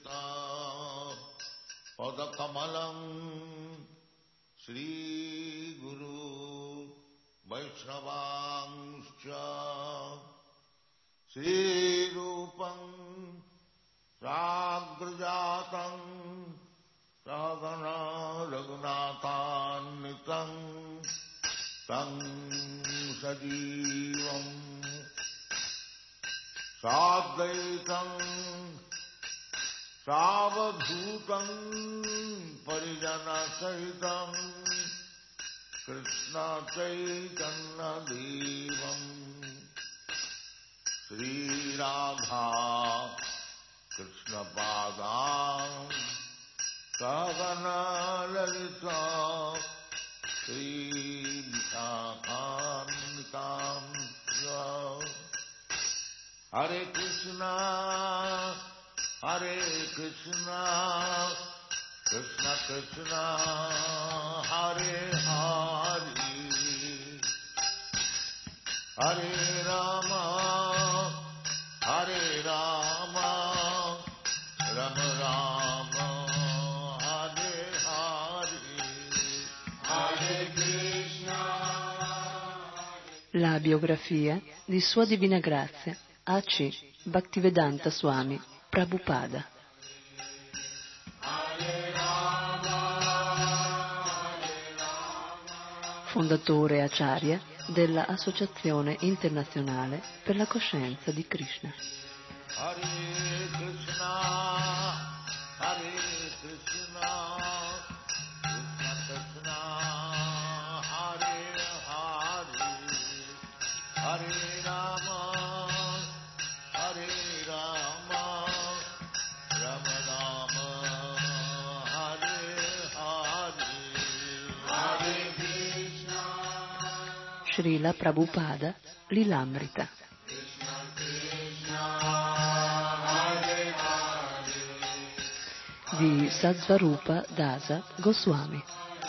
padakamalam Shri Guru Vaishnavangscha Shri Rupam Sagrajatam Sagana Raghunathannitam Tam Sajivam Sadvaitam Savadhutam Parijana Sahitam Krishna Chaitanya Devam Sri Radha Krishna Padam Sagana Lalita Sri Vishakhantam Hare Krishna Krishna Krishna Hare Hare Hare Rama Rama Rama Hare Hare Hare Krishna. La biografia di Sua Divina Grazia A.C. Bhaktivedanta Swami Prabhupada. Fondatore Acharya della Associazione Internazionale per la Coscienza di Krishna. Hare Krishna, Hare Krishna, Krishna Krishna, Hare Hare, Hare Rama, Rama Rama, Hare Hare, Hare Krishna. Srila Prabhupada Lilamrita. Di Satsvarupa Dasa Goswami.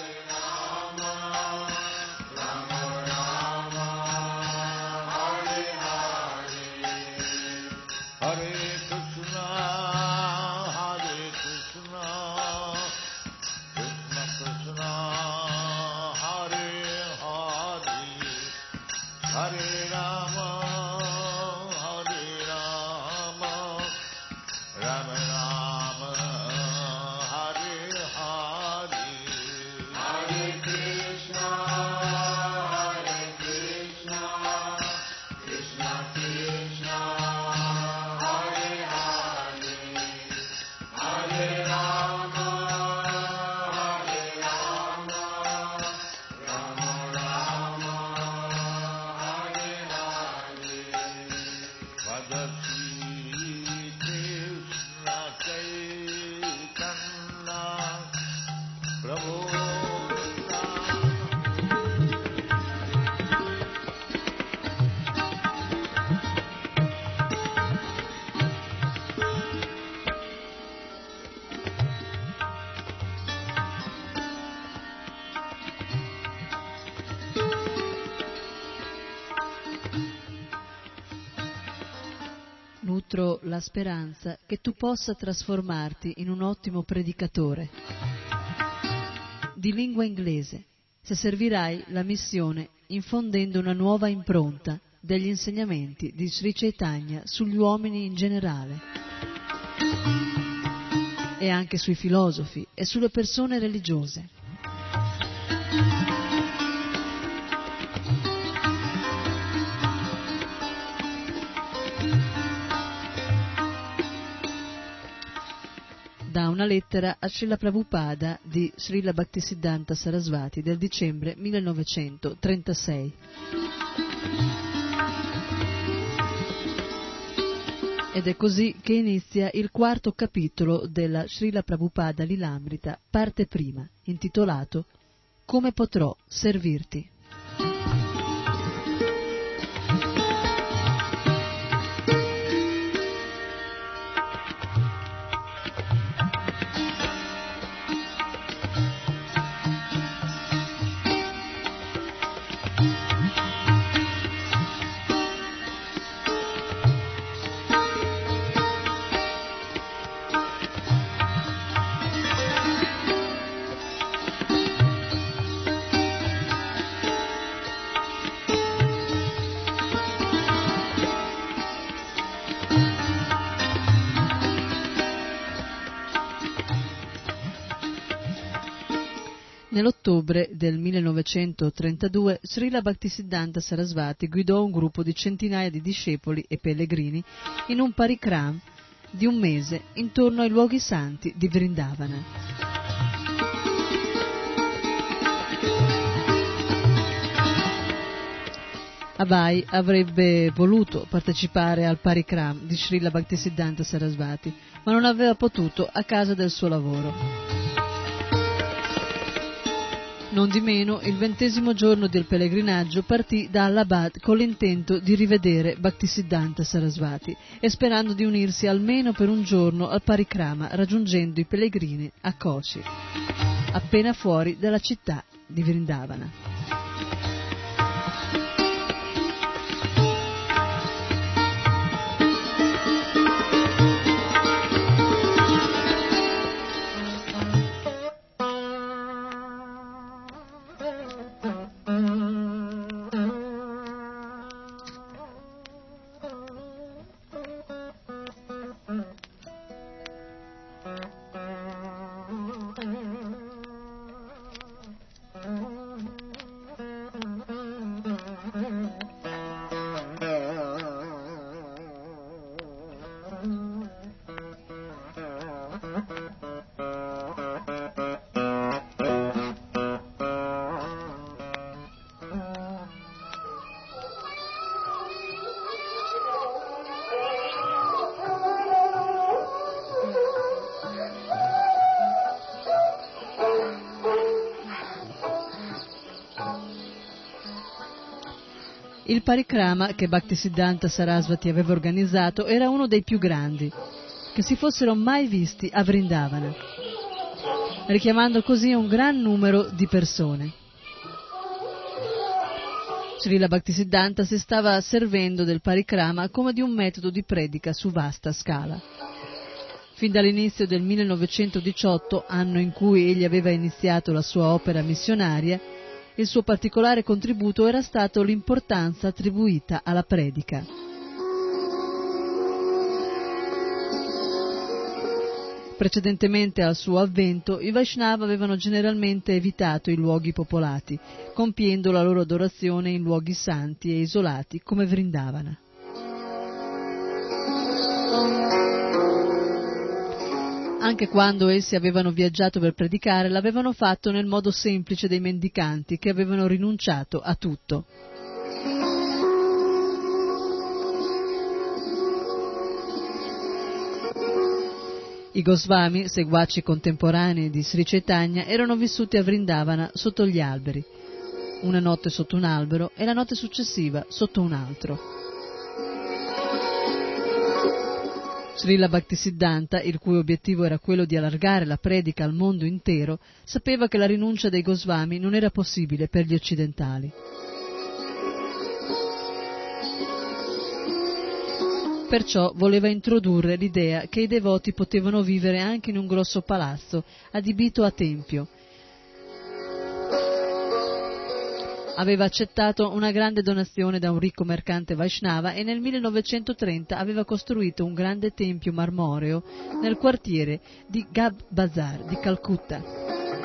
Nutro la speranza che tu possa trasformarti in un ottimo predicatore di lingua inglese, se servirai la missione infondendo una nuova impronta degli insegnamenti di Sri Chaitanya sugli uomini in generale e anche sui filosofi e sulle persone religiose. Da una lettera a Srila Prabhupada di Srila Bhaktisiddhanta Sarasvati del dicembre 1936. Ed è così che inizia il quarto capitolo della Srila Prabhupada Lilamrita, parte prima, intitolato Come potrò servirti? Nell'ottobre del 1932 Srila Bhaktisiddhanta Sarasvati guidò un gruppo di centinaia di discepoli e pellegrini in un parikram di un mese intorno ai luoghi santi di Vrindavana. Abai avrebbe voluto partecipare al parikram di Srila Bhaktisiddhanta Sarasvati, ma non aveva potuto a causa del suo lavoro. Nondimeno, il 20° giorno del pellegrinaggio partì da Allahabad con l'intento di rivedere Bhaktisiddhanta Sarasvati e sperando di unirsi almeno per un giorno al parikrama, raggiungendo i pellegrini a Kochi, appena fuori dalla città di Vrindavana. Il parikrama che Bhaktisiddhanta Sarasvati aveva organizzato era uno dei più grandi che si fossero mai visti a Vrindavana, richiamando così un gran numero di persone. Srila Bhaktisiddhanta si stava servendo del parikrama come di un metodo di predica su vasta scala. Fin dall'inizio del 1918, anno in cui egli aveva iniziato la sua opera missionaria, il suo particolare contributo era stato l'importanza attribuita alla predica. Precedentemente al suo avvento, i Vaishnava avevano generalmente evitato i luoghi popolati, compiendo la loro adorazione in luoghi santi e isolati come Vrindavana. Anche quando essi avevano viaggiato per predicare, l'avevano fatto nel modo semplice dei mendicanti che avevano rinunciato a tutto. I Goswami, seguaci contemporanei di Sri Chaitanya, erano vissuti a Vrindavana sotto gli alberi, una notte sotto un albero e la notte successiva sotto un altro. Srila Bhaktisiddhanta, il cui obiettivo era quello di allargare la predica al mondo intero, sapeva che la rinuncia dei Goswami non era possibile per gli occidentali. Perciò voleva introdurre l'idea che i devoti potevano vivere anche in un grosso palazzo adibito a tempio. Aveva accettato una grande donazione da un ricco mercante Vaishnava e nel 1930 aveva costruito un grande tempio marmoreo nel quartiere di Gab Bazar di Calcutta.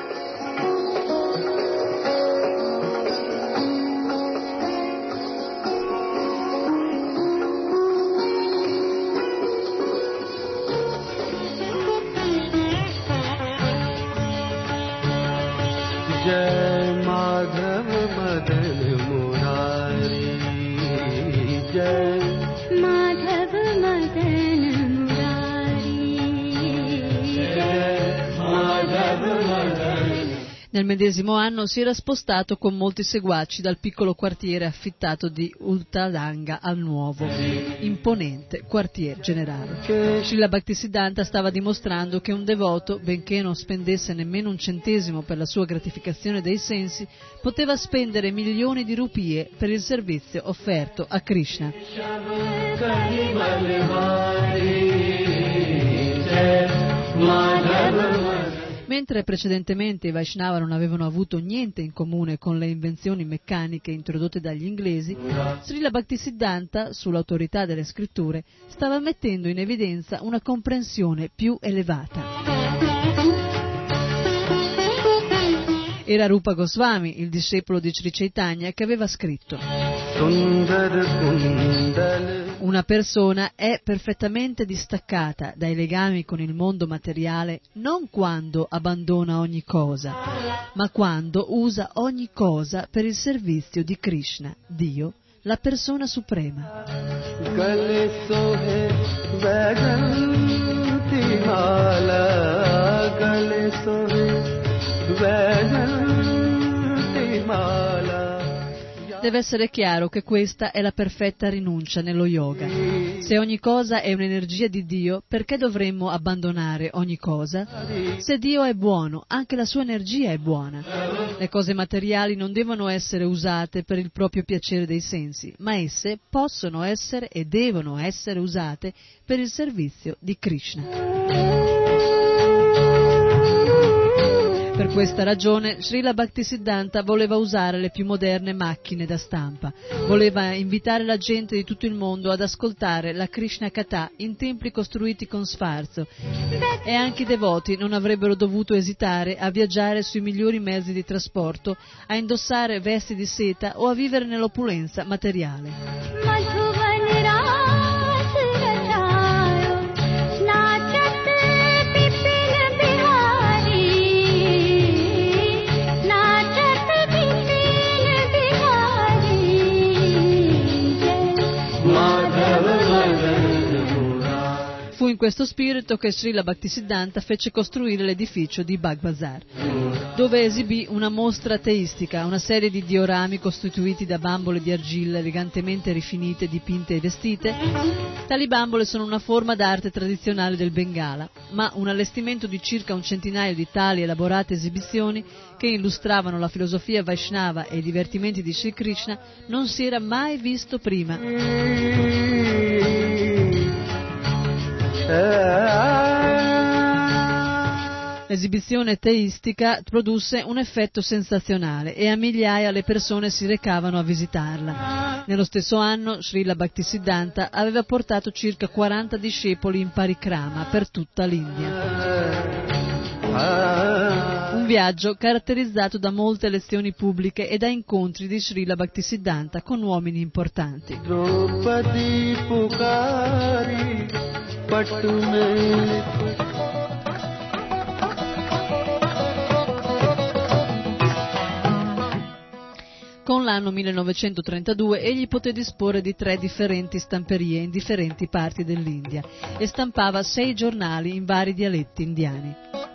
Jai Madhav Madan Murari, Jai Madhav Madan Murari, Jai Madhav Madan. Nel medesimo anno si era spostato con molti seguaci dal piccolo quartiere affittato di Ultadanga al nuovo, imponente quartier generale. Srila Bhaktisiddhanta stava dimostrando che un devoto, benché non spendesse nemmeno un centesimo per la sua gratificazione dei sensi, poteva spendere milioni di rupie per il servizio offerto a Krishna. Mentre precedentemente i Vaishnava non avevano avuto niente in comune con le invenzioni meccaniche introdotte dagli inglesi, Srila Bhaktisiddhanta, sull'autorità delle scritture, stava mettendo in evidenza una comprensione più elevata. Era Rupa Goswami, il discepolo di Sri Chaitanya, che aveva scritto: una persona è perfettamente distaccata dai legami con il mondo materiale non quando abbandona ogni cosa, ma quando usa ogni cosa per il servizio di Krishna, Dio, la persona suprema. Deve essere chiaro che questa è la perfetta rinuncia nello yoga. Se ogni cosa è un'energia di Dio, perché dovremmo abbandonare ogni cosa? Se Dio è buono, anche la sua energia è buona. Le cose materiali non devono essere usate per il proprio piacere dei sensi, ma esse possono essere e devono essere usate per il servizio di Krishna. Per questa ragione Srila Bhaktisiddhanta voleva usare le più moderne macchine da stampa, voleva invitare la gente di tutto il mondo ad ascoltare la Krishna Katha in templi costruiti con sfarzo, e anche i devoti non avrebbero dovuto esitare a viaggiare sui migliori mezzi di trasporto, a indossare vesti di seta o a vivere nell'opulenza materiale. Fu in questo spirito che Srila Bhaktisiddhanta fece costruire l'edificio di Bagbazar, dove esibì una mostra teistica, una serie di diorami costituiti da bambole di argilla elegantemente rifinite, dipinte e vestite. Tali bambole sono una forma d'arte tradizionale del Bengala, ma un allestimento di circa un centinaio di tali elaborate esibizioni che illustravano la filosofia Vaishnava e i divertimenti di Sri Krishna non si era mai visto prima. L'esibizione teistica produsse un effetto sensazionale e a migliaia le persone si recavano a visitarla. Nello stesso anno Srila Bhaktisiddhanta aveva portato circa 40 discepoli in parikrama per tutta l'India. Un viaggio caratterizzato da molte lezioni pubbliche e da incontri di Srila Bhaktisiddhanta con uomini importanti. Con l'anno 1932 egli poté disporre di 3 differenti stamperie in differenti parti dell'India e stampava 6 giornali in vari dialetti indiani.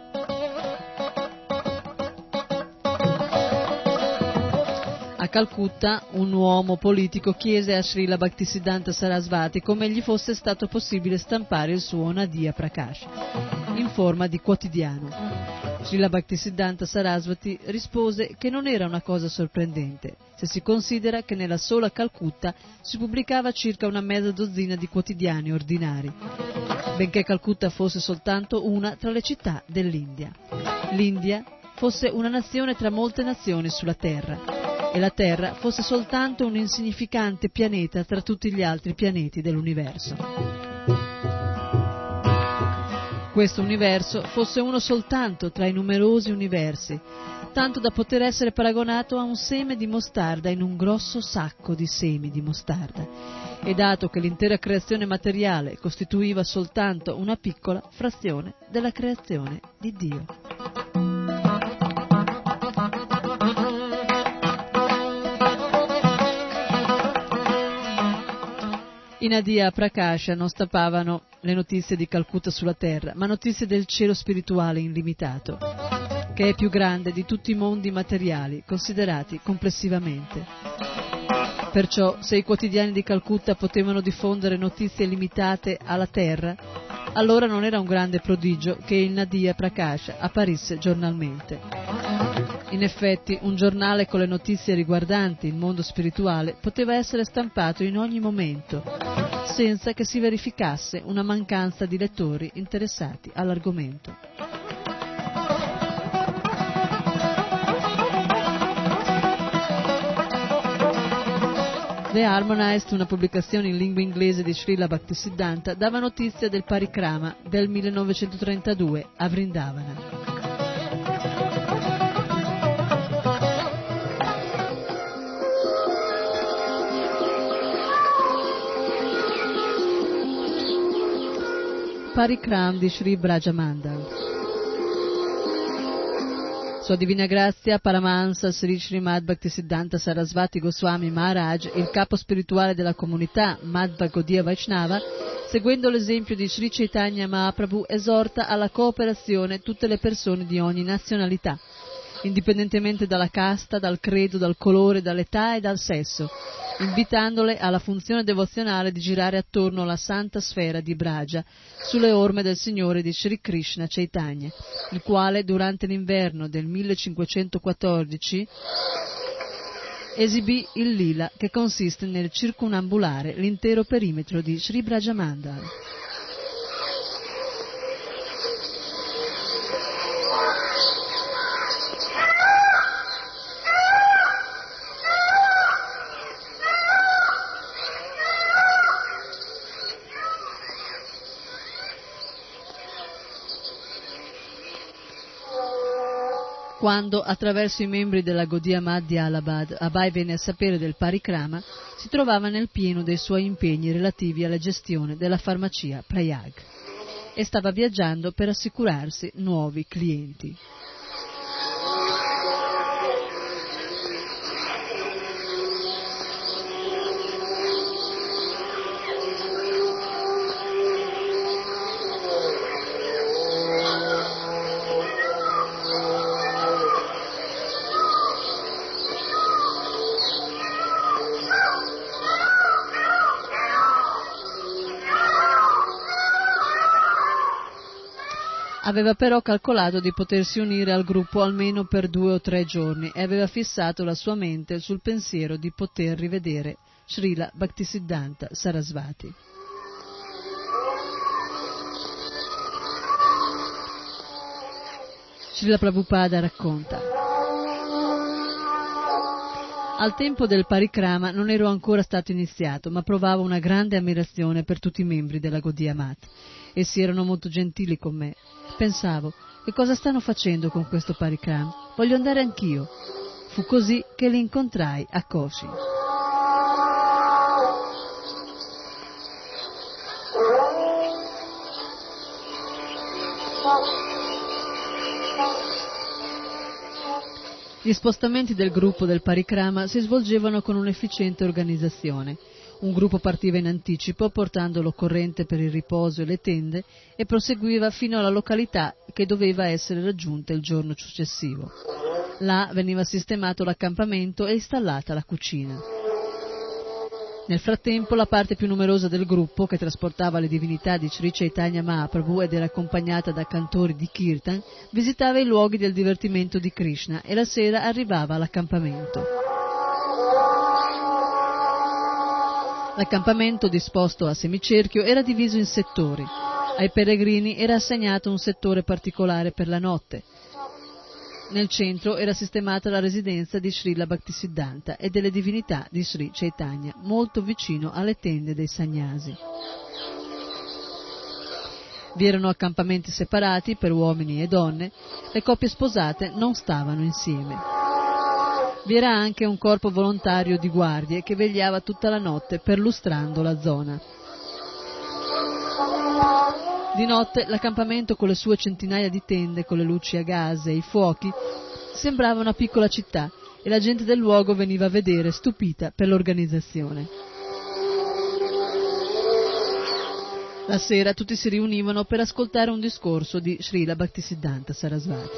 A Calcutta un uomo politico chiese a Srila Bhaktisiddhanta Sarasvati come gli fosse stato possibile stampare il suo Nadia Prakasha in forma di quotidiano. Srila Bhaktisiddhanta Sarasvati rispose che non era una cosa sorprendente, se si considera che nella sola Calcutta si pubblicava circa una mezza dozzina di quotidiani ordinari, benché Calcutta fosse soltanto una tra le città dell'India. L'India fosse una nazione tra molte nazioni sulla Terra, e la Terra fosse soltanto un insignificante pianeta tra tutti gli altri pianeti dell'universo. Questo universo fosse uno soltanto tra i numerosi universi, tanto da poter essere paragonato a un seme di mostarda in un grosso sacco di semi di mostarda, e dato che l'intera creazione materiale costituiva soltanto una piccola frazione della creazione di Dio. I Nadia Prakasha non stampavano le notizie di Calcutta sulla terra, ma notizie del cielo spirituale illimitato, che è più grande di tutti i mondi materiali, considerati complessivamente. Perciò, se i quotidiani di Calcutta potevano diffondere notizie limitate alla terra, allora non era un grande prodigio che il Nadia Prakasha apparisse giornalmente. In effetti, un giornale con le notizie riguardanti il mondo spirituale poteva essere stampato in ogni momento, senza che si verificasse una mancanza di lettori interessati all'argomento. The Harmonized, una pubblicazione in lingua inglese di Srila Bhaktisiddhanta, dava notizia del parikrama del 1932 a Vrindavana. Parikram di Sri Brajamandal. Sua Divina Grazia Paramahansa Sri Srimad Bhaktisiddhanta Sarasvati Goswami Maharaj, il capo spirituale della comunità Madhva Gaudiya Vaishnava, seguendo l'esempio di Sri Chaitanya Mahaprabhu, esorta alla cooperazione tutte le persone di ogni nazionalità, indipendentemente dalla casta, dal credo, dal colore, dall'età e dal sesso, invitandole alla funzione devozionale di girare attorno alla santa sfera di Braja, sulle orme del Signore di Sri Krishna Chaitanya, il quale durante l'inverno del 1514 esibì il lila che consiste nel circumambulare l'intero perimetro di Sri Brajamandal. Quando, attraverso i membri della Gaudiya Math di Allahabad, Abhay venne a sapere del parikrama, si trovava nel pieno dei suoi impegni relativi alla gestione della farmacia Prayag e stava viaggiando per assicurarsi nuovi clienti. Aveva però calcolato di potersi unire al gruppo almeno per 2 o 3 giorni e aveva fissato la sua mente sul pensiero di poter rivedere Srila Bhaktisiddhanta Sarasvati. Srila Prabhupada racconta: al tempo del parikrama non ero ancora stato iniziato, ma provavo una grande ammirazione per tutti i membri della Gaudiya Math. Essi erano molto gentili con me. Pensavo, che cosa stanno facendo con questo parikrama? Voglio andare anch'io. Fu così che li incontrai a Koshi. Gli spostamenti del gruppo del parikrama si svolgevano con un'efficiente organizzazione. Un gruppo partiva in anticipo portando l'occorrente per il riposo e le tende e proseguiva fino alla località che doveva essere raggiunta il giorno successivo. Là veniva sistemato l'accampamento e installata la cucina. Nel frattempo la parte più numerosa del gruppo, che trasportava le divinità di Sri Chaitanya Mahaprabhu ed era accompagnata da cantori di Kirtan, visitava i luoghi del divertimento di Krishna e la sera arrivava all'accampamento. L'accampamento, disposto a semicerchio, era diviso in settori. Ai pellegrini era assegnato un settore particolare per la notte. Nel centro era sistemata la residenza di Srila Bhaktisiddhanta e delle divinità di Sri Chaitanya, molto vicino alle tende dei sannyasi. Vi erano accampamenti separati per uomini e donne, le coppie sposate non stavano insieme. Vi era anche un corpo volontario di guardie che vegliava tutta la notte perlustrando la zona. Di notte l'accampamento con le sue centinaia di tende, con le luci a gas e i fuochi, sembrava una piccola città e la gente del luogo veniva a vedere stupita per l'organizzazione. La sera tutti si riunivano per ascoltare un discorso di Srila Bhaktisiddhanta Sarasvati.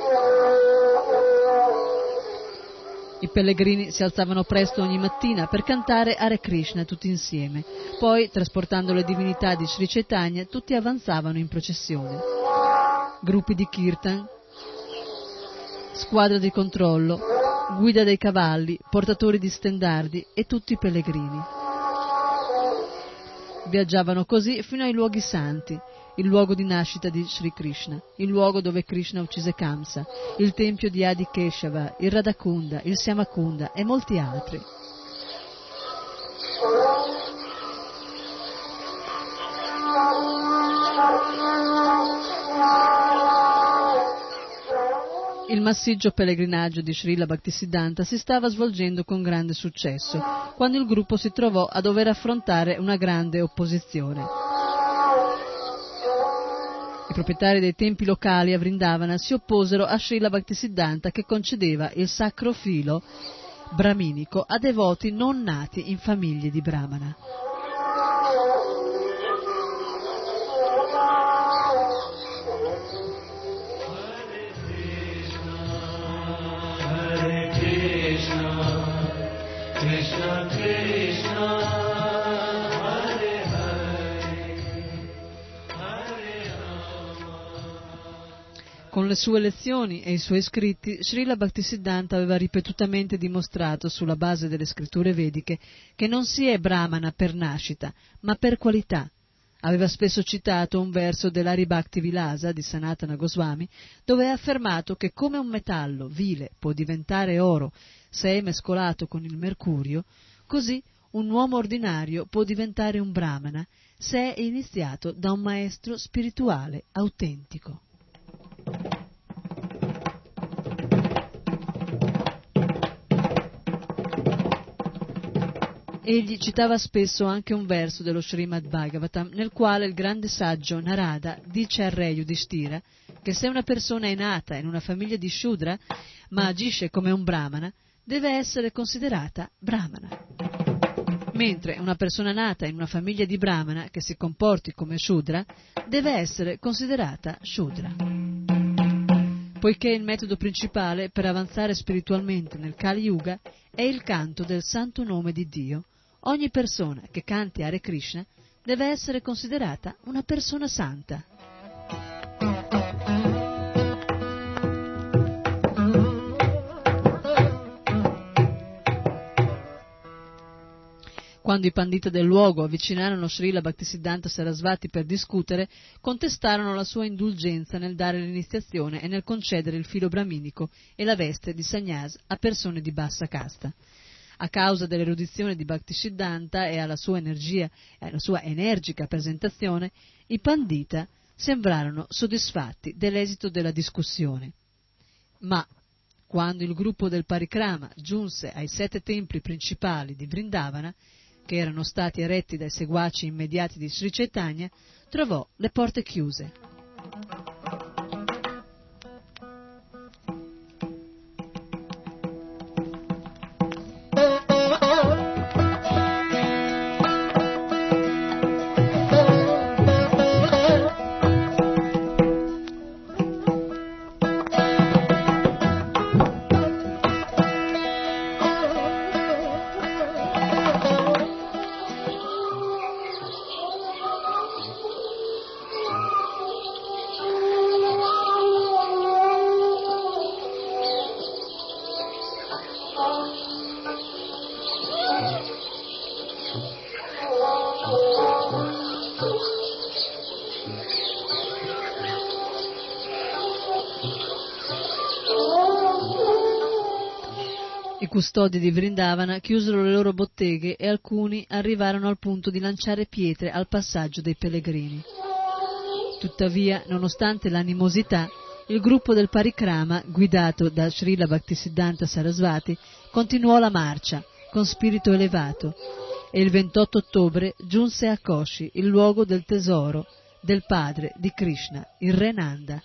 I pellegrini si alzavano presto ogni mattina per cantare Hare Krishna tutti insieme. Poi, trasportando le divinità di Sri Chaitanya, tutti avanzavano in processione. Gruppi di Kirtan, squadra di controllo, guida dei cavalli, portatori di stendardi e tutti i pellegrini. Viaggiavano così fino ai luoghi santi, il luogo di nascita di Sri Krishna, il luogo dove Krishna uccise Kamsa, il tempio di Adi Keshava, il Radhakunda, il Syamakunda e molti altri. Il massiccio pellegrinaggio di Srila Bhaktisiddhanta si stava svolgendo con grande successo, quando il gruppo si trovò a dover affrontare una grande opposizione. proprietari dei tempi locali a Vrindavana si opposero a Srila Bhaktisiddhanta, che concedeva il sacro filo brahminico a devoti non nati in famiglie di Brahmana. Con le sue lezioni e i suoi scritti, Srila Bhaktisiddhanta aveva ripetutamente dimostrato, sulla base delle scritture vediche, che non si è brahmana per nascita, ma per qualità. Aveva spesso citato un verso dell'Hari Bhakti Vilasa di Sanatana Goswami, dove è affermato che come un metallo vile può diventare oro se è mescolato con il mercurio, così un uomo ordinario può diventare un brahmana se è iniziato da un maestro spirituale autentico. Egli citava spesso anche un verso dello Srimad Bhagavatam, nel quale il grande saggio Narada dice al re Yudhishthira che se una persona è nata in una famiglia di Shudra ma agisce come un brahmana, deve essere considerata brahmana. Mentre una persona nata in una famiglia di brahmana che si comporti come Shudra deve essere considerata Shudra. Poiché il metodo principale per avanzare spiritualmente nel Kali Yuga è il canto del santo nome di Dio, ogni persona che canti Hare Krishna deve essere considerata una persona santa. Quando i pandita del luogo avvicinarono Srila Bhaktisiddhanta Sarasvati per discutere, contestarono la sua indulgenza nel dare l'iniziazione e nel concedere il filo brahminico e la veste di sannyas a persone di bassa casta. A causa dell'erudizione di Bhaktisiddhanta e alla sua energica presentazione, i pandita sembrarono soddisfatti dell'esito della discussione. Ma quando il gruppo del Parikrama giunse ai 7 templi principali di Vrindavana, che erano stati eretti dai seguaci immediati di Sri Chaitanya, trovò le porte chiuse. I custodi di Vrindavana chiusero le loro botteghe e alcuni arrivarono al punto di lanciare pietre al passaggio dei pellegrini. Tuttavia, nonostante l'animosità, il gruppo del Parikrama, guidato da Srila Bhaktisiddhanta Sarasvati, continuò la marcia con spirito elevato e il 28 ottobre giunse a Koshi, il luogo del tesoro del padre di Krishna, il re Nanda.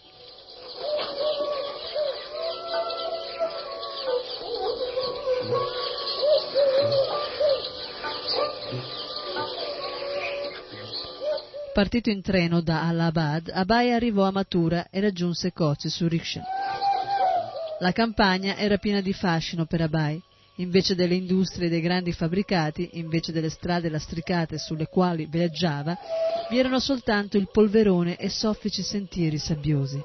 Partito in treno da Allahabad, Abai arrivò a Mathura e raggiunse Kochi su rickshaw. La campagna era piena di fascino per Abai. Invece delle industrie e dei grandi fabbricati, invece delle strade lastricate sulle quali viaggiava, vi erano soltanto il polverone e soffici sentieri sabbiosi.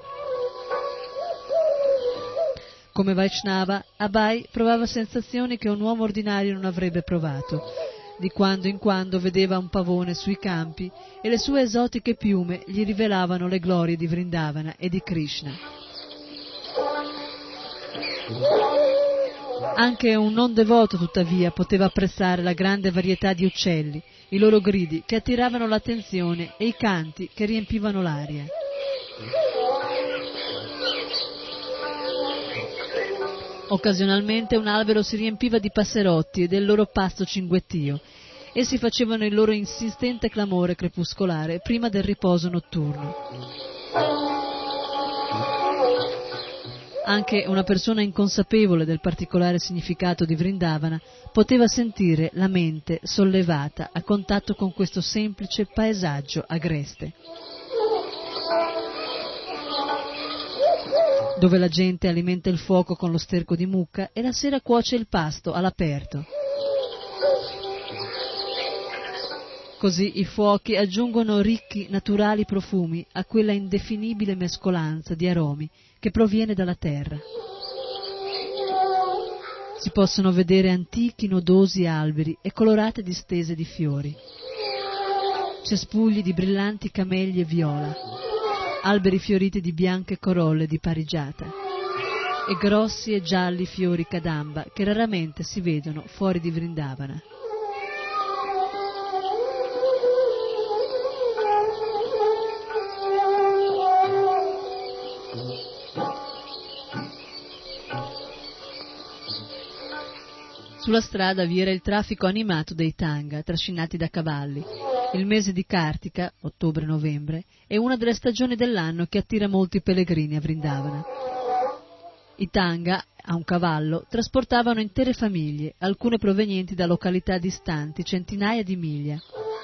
Come Vaishnava, Abai provava sensazioni che un uomo ordinario non avrebbe provato. Di quando in quando vedeva un pavone sui campi e le sue esotiche piume gli rivelavano le glorie di Vrindavana e di Krishna. Anche un non devoto, tuttavia, poteva apprezzare la grande varietà di uccelli, i loro gridi che attiravano l'attenzione e i canti che riempivano l'aria. Occasionalmente un albero si riempiva di passerotti e del loro pasto cinguettio. Essi facevano il loro insistente clamore crepuscolare prima del riposo notturno. Anche una persona inconsapevole del particolare significato di Vrindavana poteva sentire la mente sollevata a contatto con questo semplice paesaggio agreste, dove la gente alimenta il fuoco con lo sterco di mucca e la sera cuoce il pasto all'aperto. Così i fuochi aggiungono ricchi, naturali profumi a quella indefinibile mescolanza di aromi che proviene dalla terra. Si possono vedere antichi, nodosi alberi e colorate distese di fiori, cespugli di brillanti camelli e viola, alberi fioriti di bianche corolle di parigiata e grossi e gialli fiori kadamba che raramente si vedono fuori di Vrindavana. Sulla strada vi era il traffico animato dei tanga, trascinati da cavalli. Il mese di Kartika, ottobre-novembre, è una delle stagioni dell'anno che attira molti pellegrini a Vrindavana. I tanga, a un cavallo, trasportavano intere famiglie, alcune provenienti da località distanti centinaia di miglia.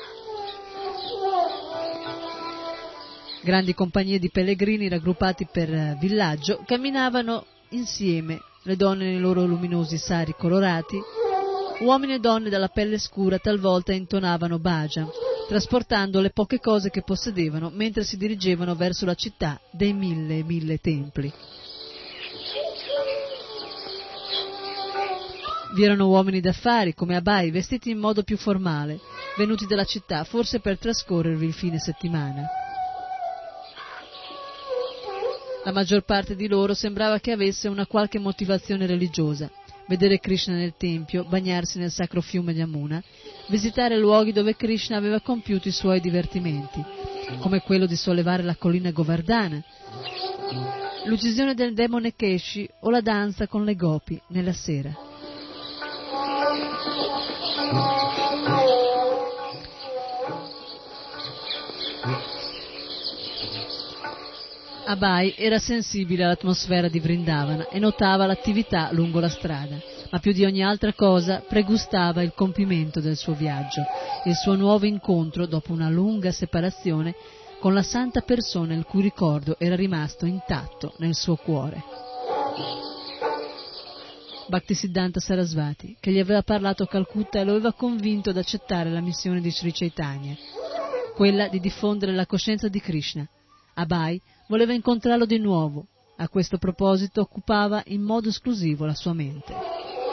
Grandi compagnie di pellegrini raggruppati per villaggio camminavano insieme, le donne nei loro luminosi sari colorati, uomini e donne dalla pelle scura talvolta intonavano bhajan, trasportando le poche cose che possedevano mentre si dirigevano verso la città dei 1000 templi. Vi erano uomini d'affari come Abai, vestiti in modo più formale, venuti dalla città forse per trascorrervi il fine settimana. La maggior parte di loro sembrava che avesse una qualche motivazione religiosa: vedere Krishna nel tempio, bagnarsi nel sacro fiume Yamuna, visitare luoghi dove Krishna aveva compiuto i suoi divertimenti, come quello di sollevare la collina Govardhana, l'uccisione del demone Keshi o la danza con le gopi nella sera. Abai era sensibile all'atmosfera di Vrindavana e notava l'attività lungo la strada, ma più di ogni altra cosa pregustava il compimento del suo viaggio, il suo nuovo incontro dopo una lunga separazione con la santa persona il cui ricordo era rimasto intatto nel suo cuore. Bhaktisiddhanta Sarasvati, che gli aveva parlato a Calcutta, lo aveva convinto ad accettare la missione di Sri Chaitanya, quella di diffondere la coscienza di Krishna. Abai voleva incontrarlo di nuovo. A questo proposito occupava in modo esclusivo la sua mente.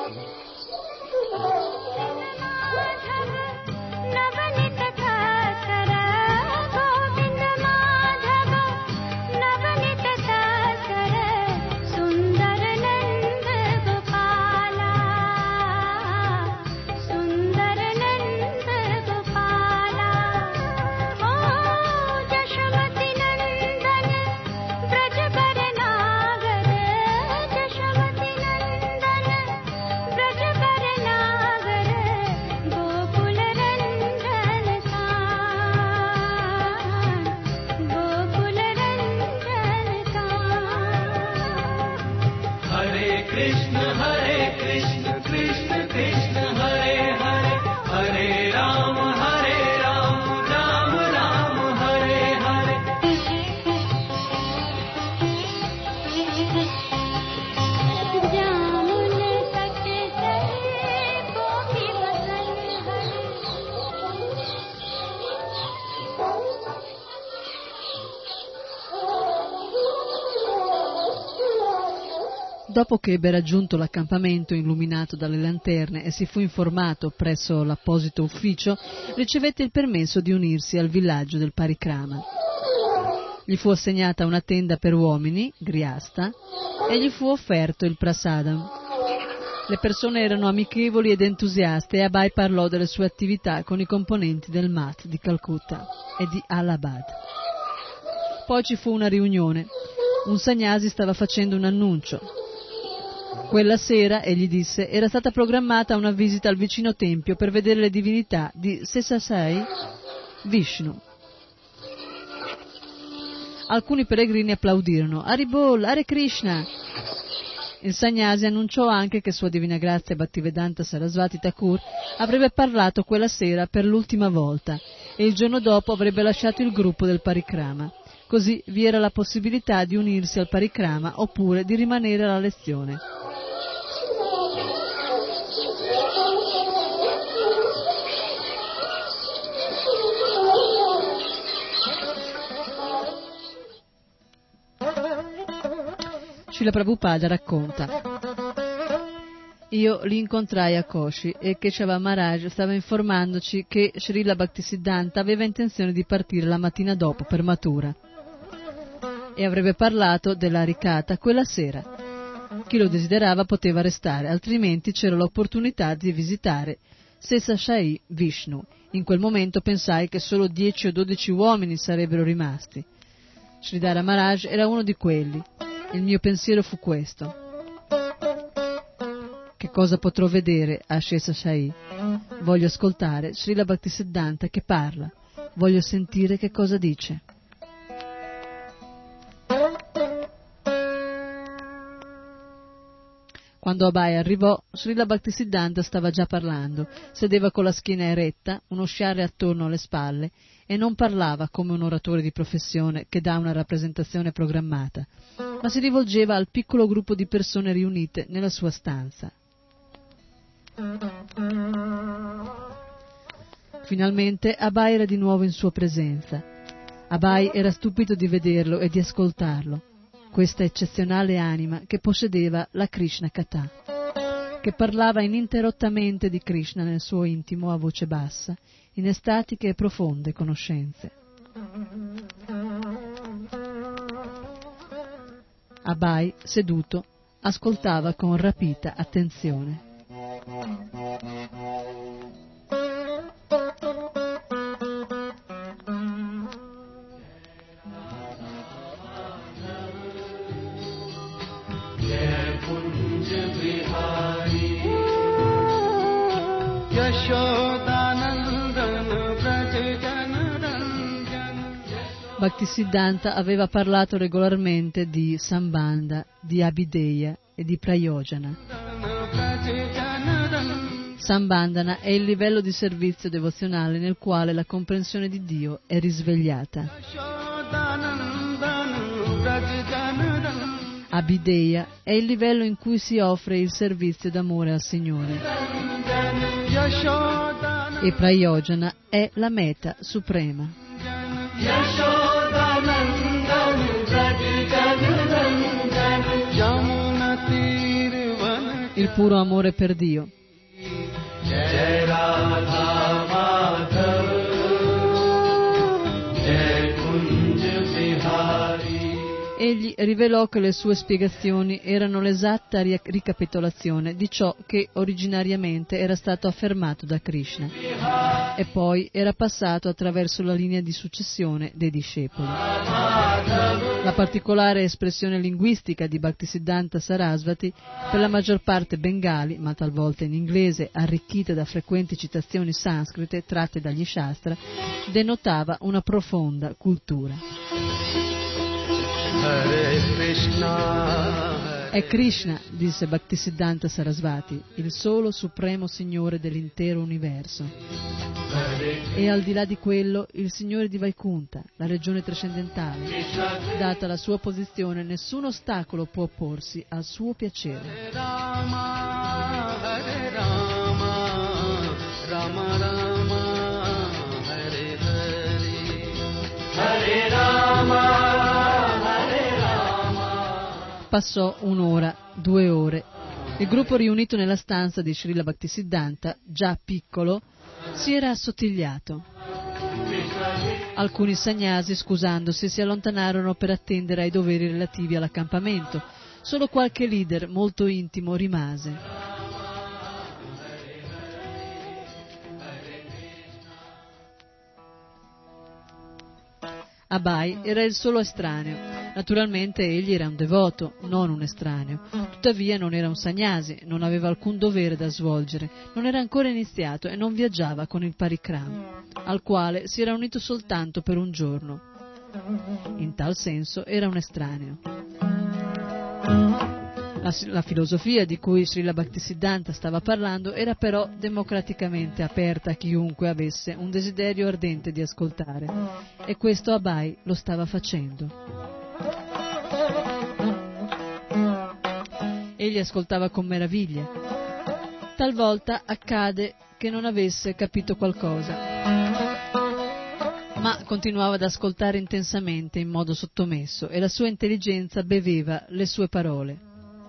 Dopo che ebbe raggiunto l'accampamento illuminato dalle lanterne e si fu informato presso l'apposito ufficio, ricevette il permesso di unirsi al villaggio del Parikrama. Gli fu assegnata una tenda per uomini, Grihasta, e gli fu offerto il prasadam. Le persone erano amichevoli ed entusiaste e Abai parlò delle sue attività con i componenti del MAT di Calcutta e di Allahabad. Poi ci fu una riunione. Un sannyasi stava facendo un annuncio. Quella sera, egli disse, era stata programmata una visita al vicino tempio per vedere le divinità di Sesasai Vishnu. Alcuni pellegrini applaudirono. Haribol, Hare Krishna! Il Sannyasi annunciò anche che Sua Divina Grazia Bhaktivedanta Sarasvati Thakur avrebbe parlato quella sera per l'ultima volta e il giorno dopo avrebbe lasciato il gruppo del Parikrama. Così vi era la possibilità di unirsi al Parikrama oppure di rimanere alla lezione. Srila Prabhupada racconta: io li incontrai a Koshi e Keshava Maharaj stava informandoci che Srila Bhaktisiddhanta aveva intenzione di partire la mattina dopo per Mathura e avrebbe parlato della Harikatha quella sera. Chi lo desiderava poteva restare, altrimenti c'era l'opportunità di visitare Sesashai Vishnu. In quel momento pensai che solo 10 o 12 uomini sarebbero rimasti. Sridhara Maharaj era uno di quelli. Il mio pensiero fu questo: che cosa potrò vedere a Sesashai? Voglio ascoltare Srila Bhaktisiddhanta che parla, voglio sentire che cosa dice. Quando Abai arrivò, Srila Bhaktisiddhanta stava già parlando, sedeva con la schiena eretta, uno sciarre attorno alle spalle e non parlava come un oratore di professione che dà una rappresentazione programmata, ma si rivolgeva al piccolo gruppo di persone riunite nella sua stanza. Finalmente Abai era di nuovo in sua presenza. Abai era stupito di vederlo e di ascoltarlo. Questa eccezionale anima che possedeva la Krishna Katha, che parlava ininterrottamente di Krishna nel suo intimo a voce bassa, in estatiche e profonde conoscenze. Abai, seduto, ascoltava con rapita attenzione. Bhaktisiddhanta aveva parlato regolarmente di Sambandha, di Abhideya e di Prayojana. Sambandhana è il livello di servizio devozionale nel quale la comprensione di Dio è risvegliata. Abhideya è il livello in cui si offre il servizio d'amore al Signore. E Prayojana è la meta suprema. Il puro amore per Dio. Egli rivelò che le sue spiegazioni erano l'esatta ricapitolazione di ciò che originariamente era stato affermato da Krishna e poi era passato attraverso la linea di successione dei discepoli. La particolare espressione linguistica di Bhaktisiddhanta Sarasvati, per la maggior parte bengali, ma talvolta in inglese, arricchita da frequenti citazioni sanscrite tratte dagli Shastra, denotava una profonda cultura. È Krishna, disse Bhaktisiddhanta Sarasvati, il solo supremo Signore dell'intero universo. E al di là di quello, il Signore di Vaikuntha, la regione trascendentale. Data la sua posizione, nessun ostacolo può opporsi al suo piacere. Passò 1 ora, 2 ore. Il gruppo riunito nella stanza di Srila Bhaktisiddhanta, già piccolo, si era assottigliato. Alcuni sannyasi, scusandosi, si allontanarono per attendere ai doveri relativi all'accampamento. Solo qualche leader molto intimo rimase. Abai era il solo estraneo. Naturalmente egli era un devoto, non un estraneo. Tuttavia non era un sannyasi, non aveva alcun dovere da svolgere, non era ancora iniziato e non viaggiava con il Parikrama, al quale si era unito soltanto per un giorno. In tal senso era un estraneo. La filosofia di cui Srila Bhaktisiddhanta stava parlando era però democraticamente aperta a chiunque avesse un desiderio ardente di ascoltare, e questo Abai lo stava facendo. Egli ascoltava con meraviglia. Talvolta accade che non avesse capito qualcosa, ma continuava ad ascoltare intensamente in modo sottomesso, e la sua intelligenza beveva le sue parole.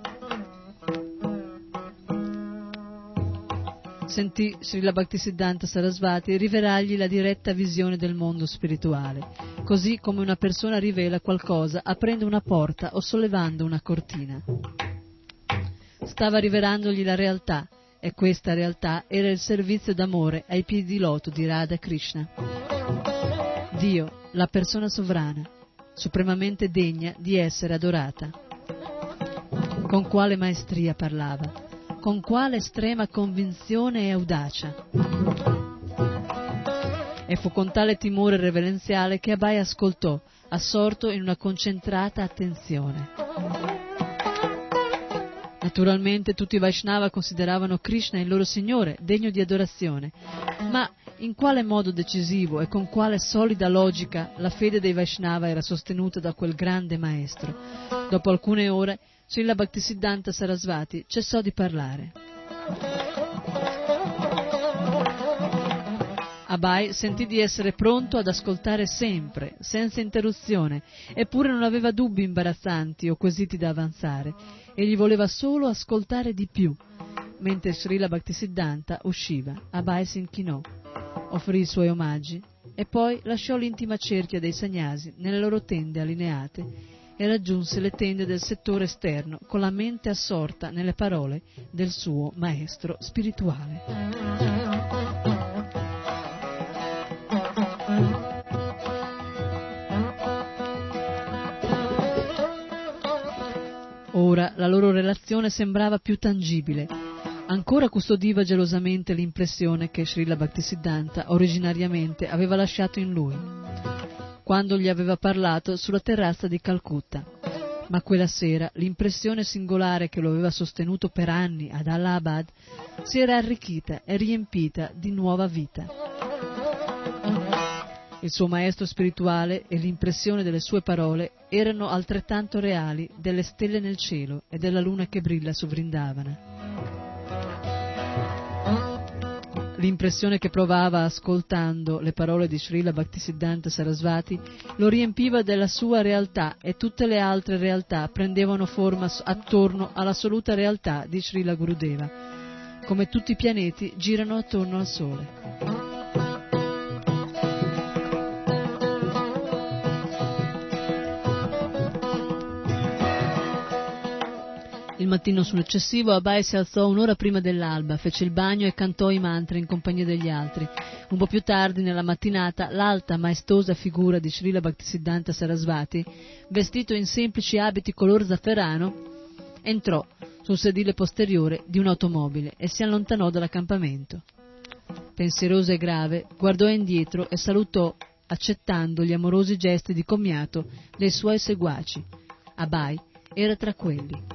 Sentì Srila Bhaktisiddhanta Sarasvati rivelargli la diretta visione del mondo spirituale, così come una persona rivela qualcosa aprendo una porta o sollevando una cortina. Stava rivelandogli la realtà, e questa realtà era il servizio d'amore ai piedi di loto di Radha Krishna. Dio, la persona sovrana, supremamente degna di essere adorata. Con quale maestria parlava, con quale estrema convinzione e audacia. E fu con tale timore reverenziale che Abai ascoltò, assorto in una concentrata attenzione. Naturalmente tutti i Vaishnava consideravano Krishna il loro Signore, degno di adorazione, ma in quale modo decisivo e con quale solida logica la fede dei Vaishnava era sostenuta da quel grande maestro. Dopo alcune ore, Srila Bhaktisiddhanta Sarasvati cessò di parlare. Abai sentì di essere pronto ad ascoltare sempre, senza interruzione, eppure non aveva dubbi imbarazzanti o quesiti da avanzare. Egli voleva solo ascoltare di più. Mentre Srila Bhaktisiddhanta usciva, Abai si inchinò, offrì i suoi omaggi e poi lasciò l'intima cerchia dei sannyasi nelle loro tende allineate e raggiunse le tende del settore esterno con la mente assorta nelle parole del suo maestro spirituale. Ora la loro relazione sembrava più tangibile. Ancora custodiva gelosamente l'impressione che Srila Bhaktisiddhanta originariamente aveva lasciato in lui, quando gli aveva parlato sulla terrazza di Calcutta. Ma quella sera l'impressione singolare che lo aveva sostenuto per anni ad Allahabad si era arricchita e riempita di nuova vita. Il suo maestro spirituale e l'impressione delle sue parole erano altrettanto reali delle stelle nel cielo e della luna che brilla su Vrindavana. L'impressione che provava ascoltando le parole di Srila Bhaktisiddhanta Sarasvati lo riempiva della sua realtà, e tutte le altre realtà prendevano forma attorno all'assoluta realtà di Srila Gurudeva, come tutti i pianeti girano attorno al Sole. Il mattino successivo Abai si alzò un'ora prima dell'alba, fece il bagno e cantò i mantra in compagnia degli altri. Un po' più tardi, nella mattinata, l'alta, maestosa figura di Srila Bhaktisiddhanta Sarasvati, vestito in semplici abiti color zafferano, entrò sul sedile posteriore di un'automobile e si allontanò dall'accampamento. Pensierosa e grave, guardò indietro e salutò, accettando gli amorosi gesti di commiato dei suoi seguaci. Abai era tra quelli.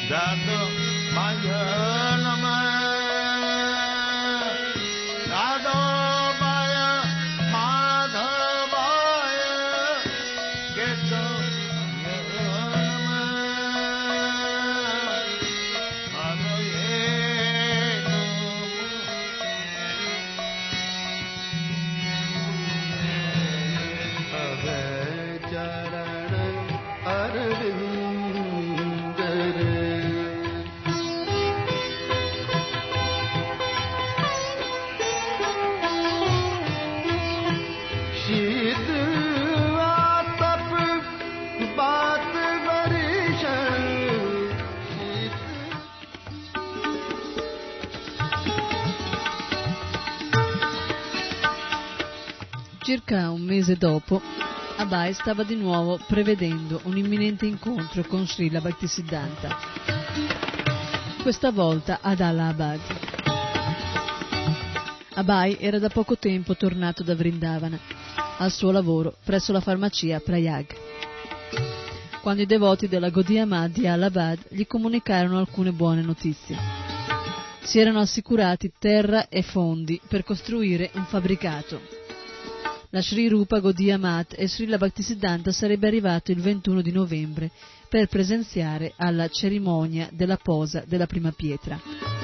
Circa un mese dopo, Abai stava di nuovo prevedendo un imminente incontro con Srila Bhaktisiddhanta, questa volta ad Allahabad. Abai era da poco tempo tornato da Vrindavana, al suo lavoro presso la farmacia Prayag, quando i devoti della Gaudiya Math di Allahabad gli comunicarono alcune buone notizie. Si erano assicurati terra e fondi per costruire un fabbricato. La Sri Rupa Gaudiya Math e Srila Bhaktisiddhanta sarebbe arrivato il 21 di novembre per presenziare alla cerimonia della posa della prima pietra.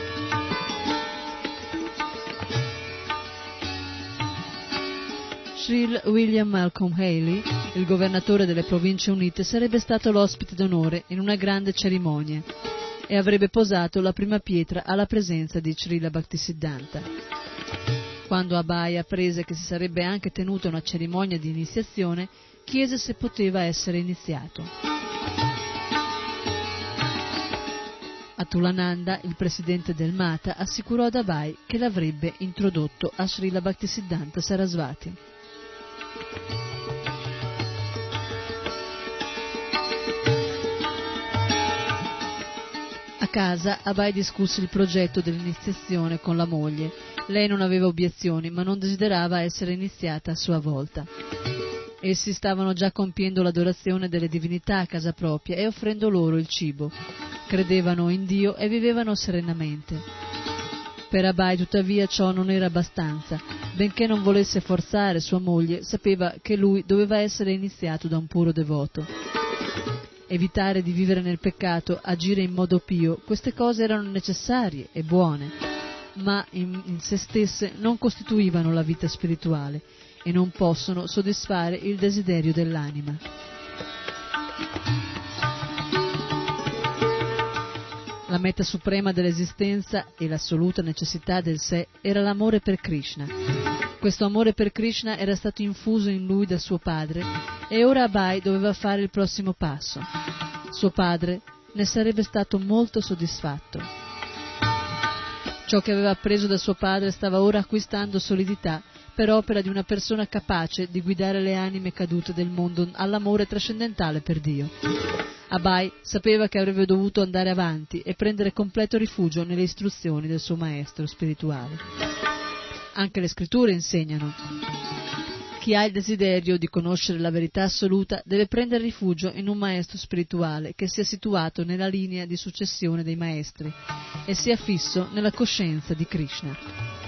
Sri William Malcolm Haley, il governatore delle Province Unite, sarebbe stato l'ospite d'onore in una grande cerimonia e avrebbe posato la prima pietra alla presenza di Srila Bhaktisiddhanta. Quando Abai apprese che si sarebbe anche tenuta una cerimonia di iniziazione, chiese se poteva essere iniziato. Atulananda, il presidente del Mata, assicurò ad Abai che l'avrebbe introdotto a Srila Bhaktisiddhanta Sarasvati. A casa Abai discusse il progetto dell'iniziazione con la moglie. Lei non aveva obiezioni, ma non desiderava essere iniziata a sua volta. Essi stavano già compiendo l'adorazione delle divinità a casa propria e offrendo loro il cibo. Credevano in Dio e vivevano serenamente. Per Abai, tuttavia, ciò non era abbastanza. Benché non volesse forzare sua moglie, sapeva che lui doveva essere iniziato da un puro devoto. Evitare di vivere nel peccato, agire in modo pio, queste cose erano necessarie e buone, ma in se stesse non costituivano la vita spirituale e non possono soddisfare il desiderio dell'anima. La meta suprema dell'esistenza e l'assoluta necessità del sé era l'amore per Krishna. Questo amore per Krishna era stato infuso in lui da suo padre e ora Abai doveva fare il prossimo passo. Suo padre ne sarebbe stato molto soddisfatto. Ciò che aveva appreso da suo padre stava ora acquistando solidità per opera di una persona capace di guidare le anime cadute del mondo all'amore trascendentale per Dio. Abai sapeva che avrebbe dovuto andare avanti e prendere completo rifugio nelle istruzioni del suo maestro spirituale. Anche le scritture insegnano: chi ha il desiderio di conoscere la verità assoluta deve prendere rifugio in un maestro spirituale che sia situato nella linea di successione dei maestri e sia fisso nella coscienza di Krishna.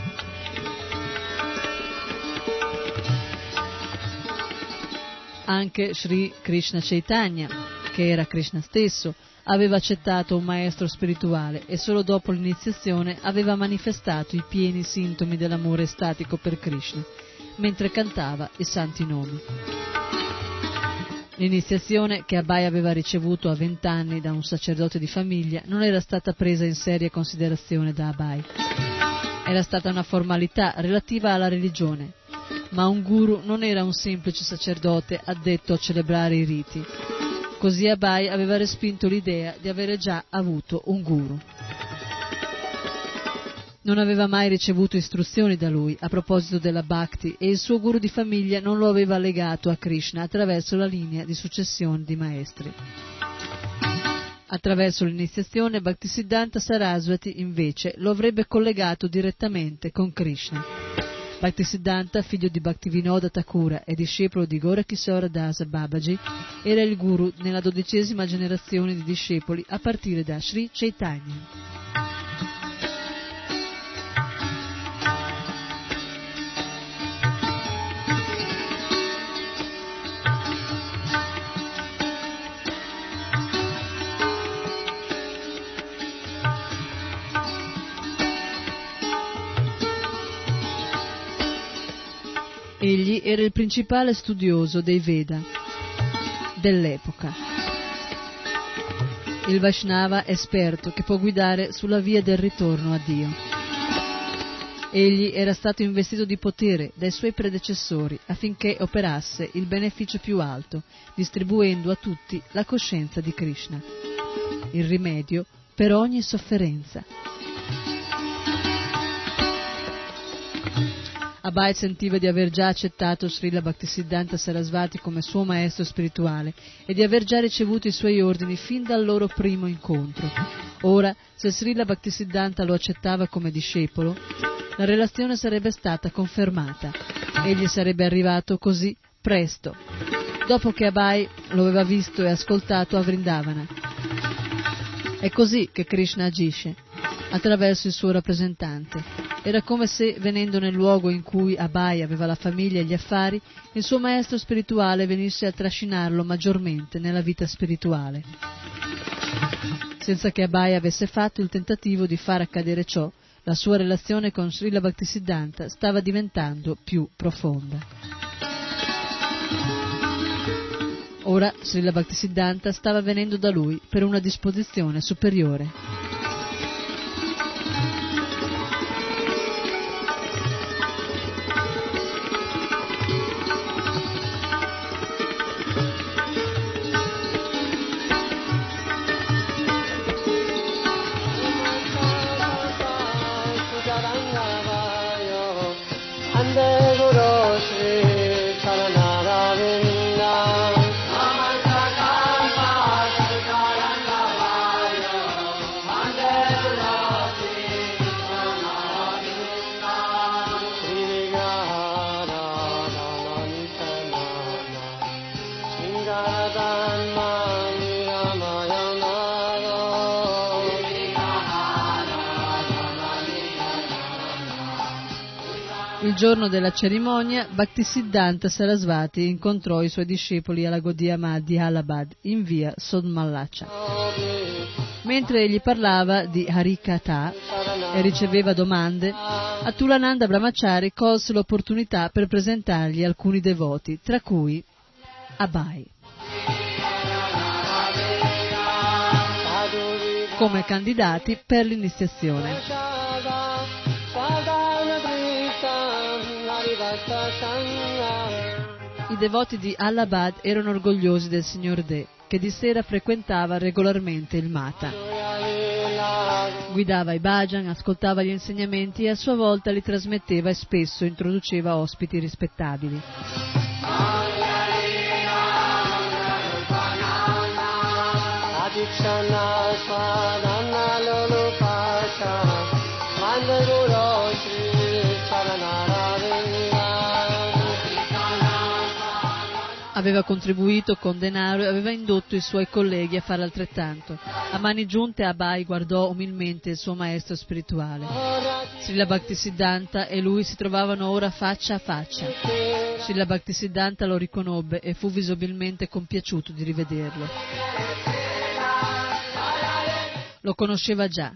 Anche Sri Krishna Chaitanya, che era Krishna stesso, aveva accettato un maestro spirituale e solo dopo l'iniziazione aveva manifestato i pieni sintomi dell'amore estatico per Krishna, mentre cantava i santi nomi. L'iniziazione che Abai aveva ricevuto a 20 anni da un sacerdote di famiglia non era stata presa in seria considerazione da Abai. Era stata una formalità relativa alla religione, ma un guru non era un semplice sacerdote addetto a celebrare i riti. Così Abai aveva respinto l'idea di avere già avuto un guru. Non aveva mai ricevuto istruzioni da lui a proposito della Bhakti e il suo guru di famiglia non lo aveva legato a Krishna attraverso la linea di successione di maestri. Attraverso l'iniziazione, Bhaktisiddhanta Sarasvati invece lo avrebbe collegato direttamente con Krishna. Bhaktisiddhanta, figlio di Bhaktivinoda Thakura e discepolo di Gorakishora Dasa Babaji, era il guru nella 12ª generazione di discepoli a partire da Sri Chaitanya. Egli era il principale studioso dei Veda dell'epoca, il Vaishnava esperto che può guidare sulla via del ritorno a Dio. Egli era stato investito di potere dai suoi predecessori affinché operasse il beneficio più alto, distribuendo a tutti la coscienza di Krishna, il rimedio per ogni sofferenza. Abhay sentiva di aver già accettato Srila Bhaktisiddhanta Sarasvati come suo maestro spirituale e di aver già ricevuto i suoi ordini fin dal loro primo incontro. Ora, se Srila Bhaktisiddhanta lo accettava come discepolo, la relazione sarebbe stata confermata. Egli sarebbe arrivato così presto, dopo che Abhay lo aveva visto e ascoltato a Vrindavana. È così che Krishna agisce, attraverso il suo rappresentante. Era come se, venendo nel luogo in cui Abhay aveva la famiglia e gli affari, il suo maestro spirituale venisse a trascinarlo maggiormente nella vita spirituale. Senza che Abhay avesse fatto il tentativo di far accadere ciò, la sua relazione con Srila Bhaktisiddhanta stava diventando più profonda. Ora Srila Bhaktisiddhanta stava venendo da lui per una disposizione superiore. Il giorno della cerimonia, Bhaktisiddhanta Sarasvati incontrò i suoi discepoli alla Gaudiya Math di Allahabad, in via Sodmalacha. Mentre egli parlava di Harikatha e riceveva domande, Atulananda Brahmachari colse l'opportunità per presentargli alcuni devoti, tra cui Abhay, come candidati per l'iniziazione. I devoti di Allahabad erano orgogliosi del signor De, che di sera frequentava regolarmente il Mata. Guidava i bhajan, ascoltava gli insegnamenti e a sua volta li trasmetteva e spesso introduceva ospiti rispettabili. Aveva contribuito con denaro e aveva indotto i suoi colleghi a fare altrettanto. A mani giunte Abhay guardò umilmente il suo maestro spirituale. Srila Bhaktisiddhanta e lui si trovavano ora faccia a faccia. Srila Bhaktisiddhanta lo riconobbe e fu visibilmente compiaciuto di rivederlo. Lo conosceva già.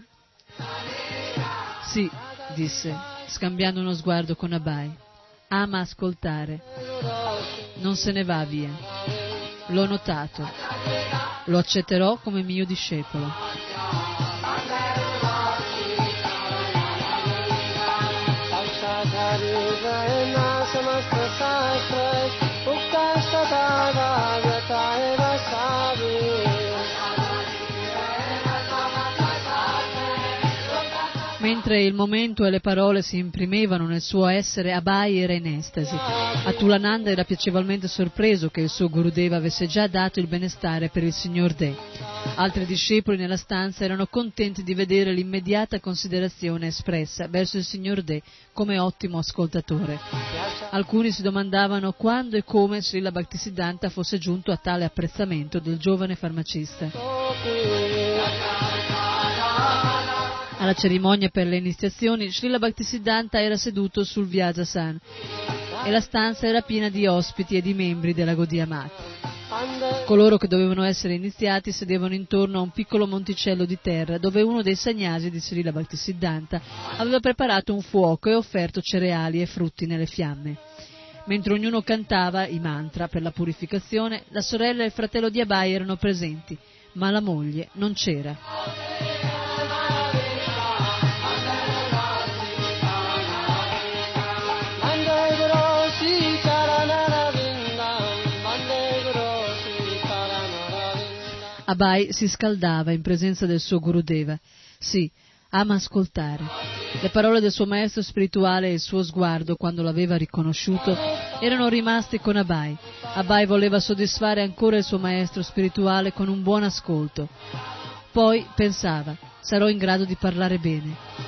Sì, disse, scambiando uno sguardo con Abhay. Ama ascoltare. Non se ne va via. L'ho notato. Lo accetterò come mio discepolo. Mentre il momento e le parole si imprimevano nel suo essere, Abai era in estasi. Atulananda era piacevolmente sorpreso che il suo Gurudeva avesse già dato il benestare per il signor De. Altri discepoli nella stanza erano contenti di vedere l'immediata considerazione espressa verso il signor De come ottimo ascoltatore. Alcuni si domandavano quando e come Srila Bhaktisiddhanta fosse giunto a tale apprezzamento del giovane farmacista. Alla cerimonia per le iniziazioni, Srila Bhaktisiddhanta era seduto sul Vyasasan e la stanza era piena di ospiti e di membri della Gaudiya Mata. Coloro che dovevano essere iniziati sedevano intorno a un piccolo monticello di terra dove uno dei sannyasi di Srila Bhaktisiddhanta aveva preparato un fuoco e offerto cereali e frutti nelle fiamme. Mentre ognuno cantava i mantra per la purificazione, la sorella e il fratello di Abai erano presenti, ma la moglie non c'era. Abai si scaldava in presenza del suo Gurudeva. Sì, ama ascoltare. Le parole del suo maestro spirituale e il suo sguardo, quando l'aveva riconosciuto, erano rimasti con Abai. Abai voleva soddisfare ancora il suo maestro spirituale con un buon ascolto. Poi pensava, sarò in grado di parlare bene.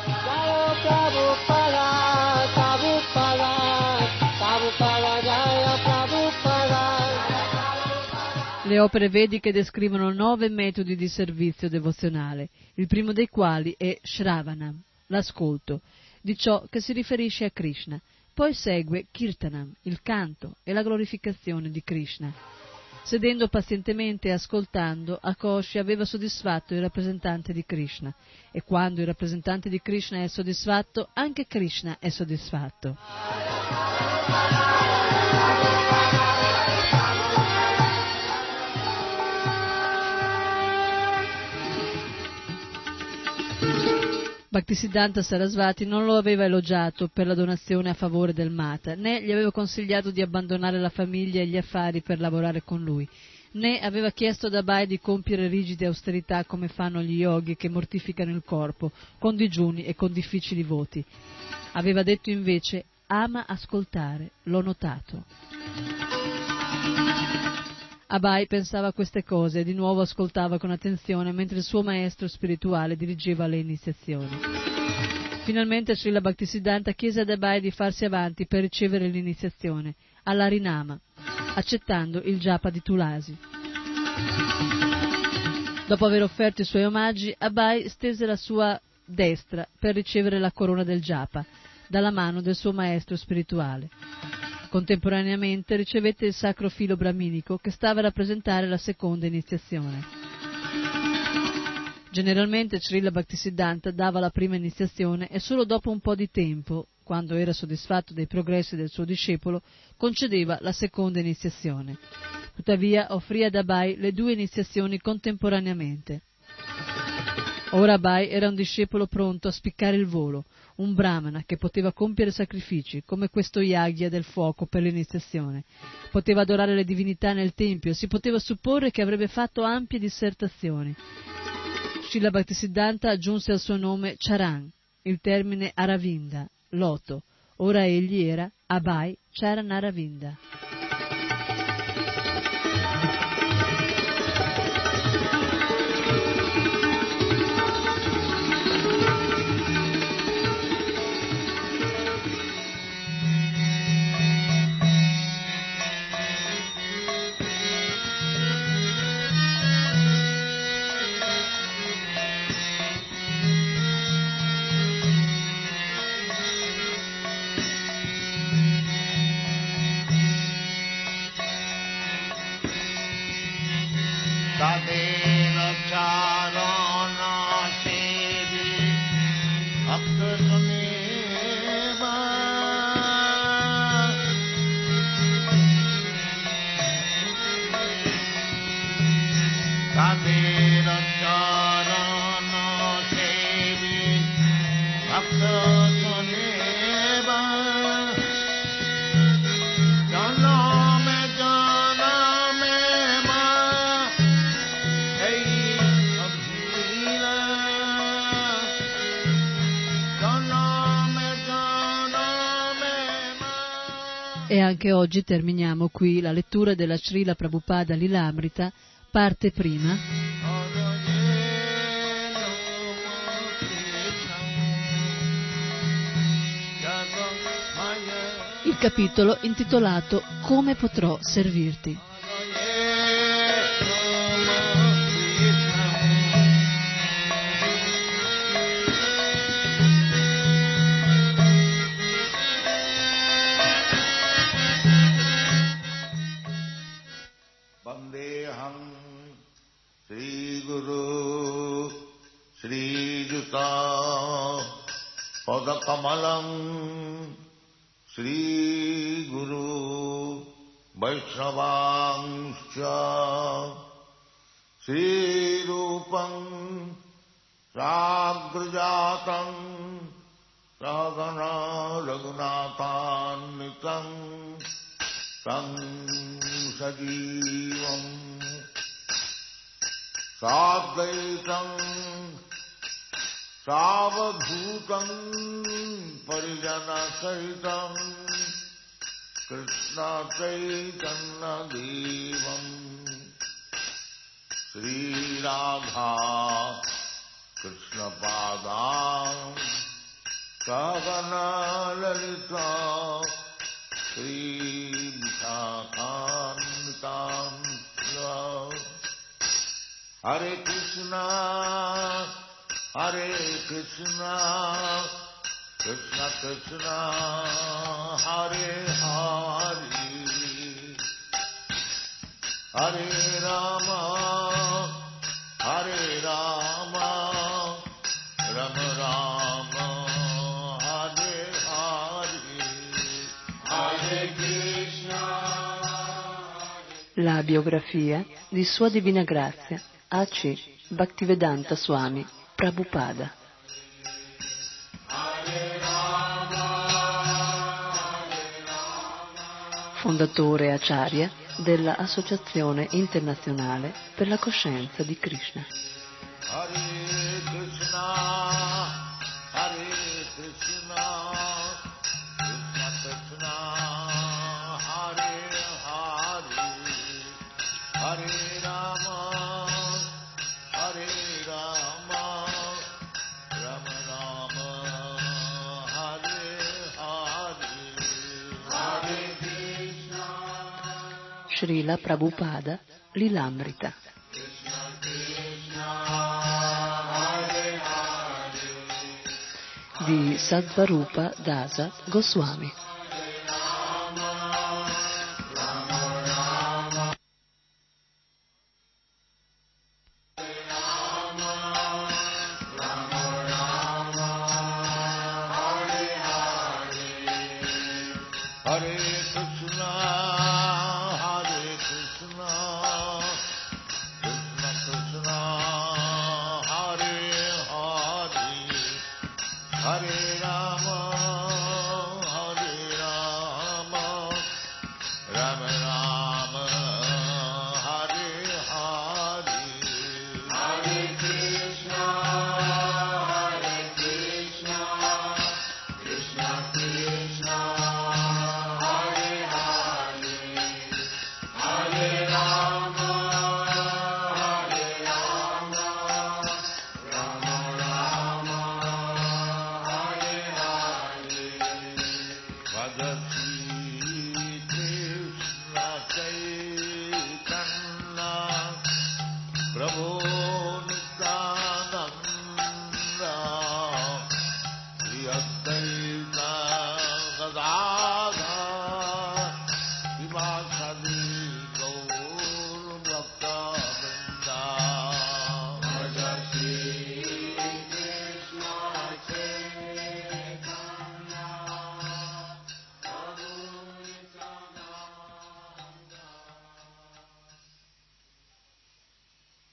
Le opere vediche descrivono 9 metodi di servizio devozionale, il primo dei quali è Shravanam, l'ascolto, di ciò che si riferisce a Krishna. Poi segue Kirtanam, il canto e la glorificazione di Krishna. Sedendo pazientemente e ascoltando, Akoshi aveva soddisfatto il rappresentante di Krishna, e quando il rappresentante di Krishna è soddisfatto, anche Krishna è soddisfatto. Bhaktisiddhanta Sarasvati non lo aveva elogiato per la donazione a favore del Mata, né gli aveva consigliato di abbandonare la famiglia e gli affari per lavorare con lui, né aveva chiesto ad Abai di compiere rigide austerità come fanno gli yogi che mortificano il corpo, con digiuni e con difficili voti. Aveva detto invece, ama ascoltare, l'ho notato. Abai pensava a queste cose e di nuovo ascoltava con attenzione mentre il suo maestro spirituale dirigeva le iniziazioni. Finalmente Srila Bhaktisiddhanta chiese ad Abai di farsi avanti per ricevere l'iniziazione all'Harinama, accettando il japa di Tulasi. Dopo aver offerto i suoi omaggi, Abai stese la sua destra per ricevere la corona del japa dalla mano del suo maestro spirituale. Contemporaneamente ricevette il sacro filo brahminico che stava a rappresentare la seconda iniziazione. Generalmente Srila Bhaktisiddhanta dava la prima iniziazione e solo dopo un po' di tempo, quando era soddisfatto dei progressi del suo discepolo, concedeva la seconda iniziazione. Tuttavia offrì ad Abai le 2 iniziazioni contemporaneamente. Ora Abai era un discepolo pronto a spiccare il volo, un brahmana che poteva compiere sacrifici, come questo Yagya del fuoco per l'iniziazione. Poteva adorare le divinità nel tempio e si poteva supporre che avrebbe fatto ampie dissertazioni. Srila Bhaktisiddhanta aggiunse al suo nome Charan, il termine Aravinda, loto. Ora egli era Abai Charan Aravinda. anche oggi terminiamo qui la lettura della Srila Prabhupada Lilamrita, parte prima, il capitolo intitolato Come potrò servirti. Vandeham Sri Guru Sri Juta Padakamalam Sri Guru Vaishnavangscha Sri Rupam Sagrajatam Sagana Raghunathannitam Tam Sajivam Sadvaitam Savadhutam Parijana Sahitam Krishna Chaitanya Devam Sri Radha Krishna Padam Sagana Lalita Sri Vishakhantam Hare Krishna Krishna Krishna Hare Hare Hare Rama Rama Rama Hare Hare Hare Krishna. La biografia di Sua Divina Grazia A.C. Bhaktivedanta Swami Prabhupada. Fondatore Acharya della Associazione Internazionale per la Coscienza di Krishna. Hare Krishna, Hare Krishna, Krishna Krishna, Hare Hare, Hare Rama, Rama Rama, Hare Hare, Hare Krishna. Srila Prabhupada Lilamrita. Di Sadvarupa Dasa Goswami. Prabhu Nityananda Sri Advaita